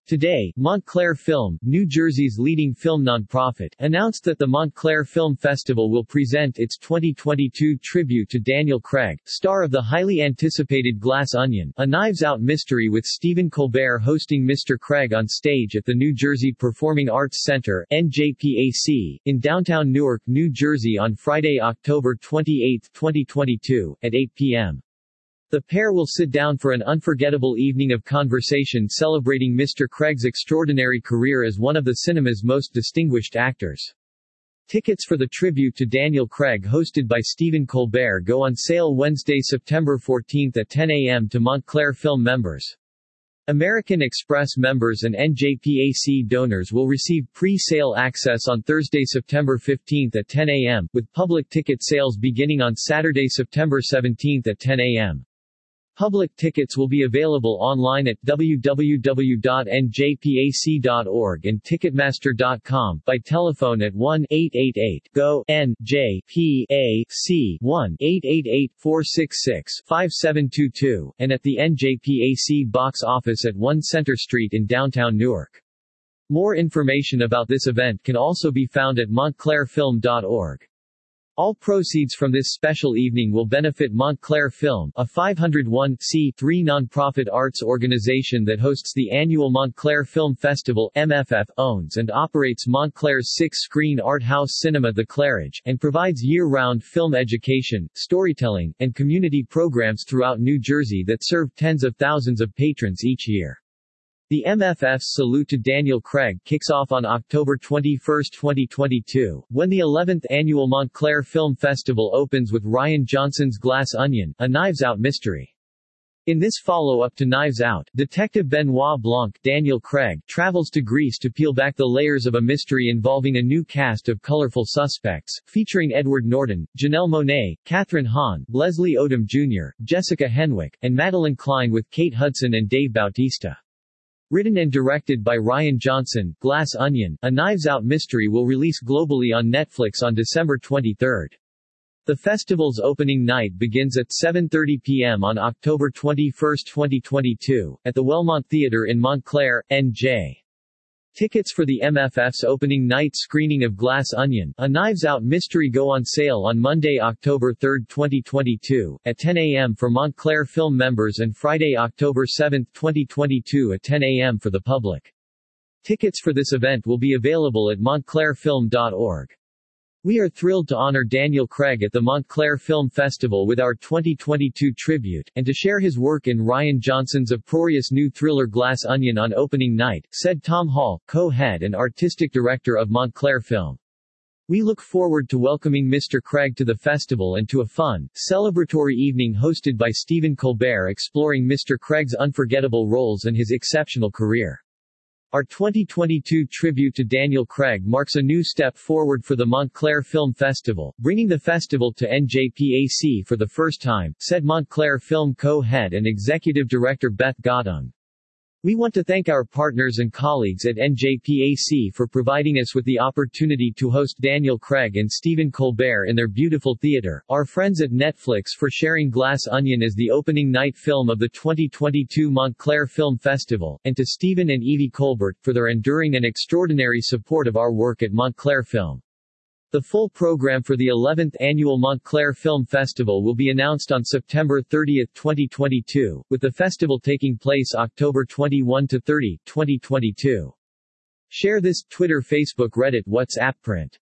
Today, Montclair Film, New Jersey's leading film nonprofit, announced that the Montclair Film Festival will present its 2022 tribute to Daniel Craig, star of the highly anticipated Glass Onion, a Knives Out mystery, with Stephen Colbert hosting Mr. Craig on stage at the New Jersey Performing Arts Center, NJPAC, in downtown Newark, New Jersey on Friday, October 28, 2022, at 8 p.m. The pair will sit down for an unforgettable evening of conversation celebrating Mr. Craig's extraordinary career as one of the cinema's most distinguished actors. Tickets for the tribute to Daniel Craig hosted by Stephen Colbert go on sale Wednesday, September 14 at 10 a.m. to Montclair Film members. American Express members and NJPAC donors will receive pre-sale access on Thursday, September 15 at 10 a.m., with public ticket sales beginning on Saturday, September 17 at 10 a.m. Public tickets will be available online at www.njpac.org and Ticketmaster.com, by telephone at 1-888-GO-NJ-PAC-1-888-466-5722, and at the NJPAC box office at 1 Center Street in downtown Newark. More information about this event can also be found at montclairfilm.org. All proceeds from this special evening will benefit Montclair Film, a 501(c)(3) nonprofit arts organization that hosts the annual Montclair Film Festival. MFF owns and operates Montclair's 6-screen art house cinema The Claridge, and provides year-round film education, storytelling, and community programs throughout New Jersey that serve tens of thousands of patrons each year. The MFF's Salute to Daniel Craig kicks off on October 21, 2022, when the 11th annual Montclair Film Festival opens with Rian Johnson's Glass Onion, a Knives Out mystery. In this follow-up to Knives Out, Detective Benoit Blanc, Daniel Craig, travels to Greece to peel back the layers of a mystery involving a new cast of colorful suspects, featuring Edward Norton, Janelle Monáe, Kathryn Hahn, Leslie Odom Jr., Jessica Henwick, and Madeline Klein, with Kate Hudson and Dave Bautista. Written and directed by Rian Johnson, Glass Onion, a Knives Out mystery will release globally on Netflix on December 23. The festival's opening night begins at 7:30 p.m. on October 21, 2022, at the Wellmont Theater in Montclair, NJ. Tickets for the MFF's opening night screening of Glass Onion, a Knives Out mystery go on sale on Monday, October 3, 2022, at 10 a.m. for Montclair Film members and Friday, October 7, 2022 at 10 a.m. for the public. Tickets for this event will be available at montclairfilm.org. We are thrilled to honor Daniel Craig at the Montclair Film Festival with our 2022 tribute, and to share his work in Rian Johnson's uproarious new thriller Glass Onion on opening night, said Tom Hall, co-head and artistic director of Montclair Film. We look forward to welcoming Mr. Craig to the festival and to a fun, celebratory evening hosted by Stephen Colbert exploring Mr. Craig's unforgettable roles and his exceptional career. Our 2022 tribute to Daniel Craig marks a new step forward for the Montclair Film Festival, bringing the festival to NJPAC for the first time, said Montclair Film co-head and executive director Beth Godung. We want to thank our partners and colleagues at NJPAC for providing us with the opportunity to host Daniel Craig and Stephen Colbert in their beautiful theater, our friends at Netflix for sharing Glass Onion as the opening night film of the 2022 Montclair Film Festival, and to Stephen and Evie Colbert for their enduring and extraordinary support of our work at Montclair Film. The full program for the 11th annual Montclair Film Festival will be announced on September 30, 2022, with the festival taking place October 21 to 30, 2022. Share this, Twitter, Facebook, Reddit, WhatsApp, print.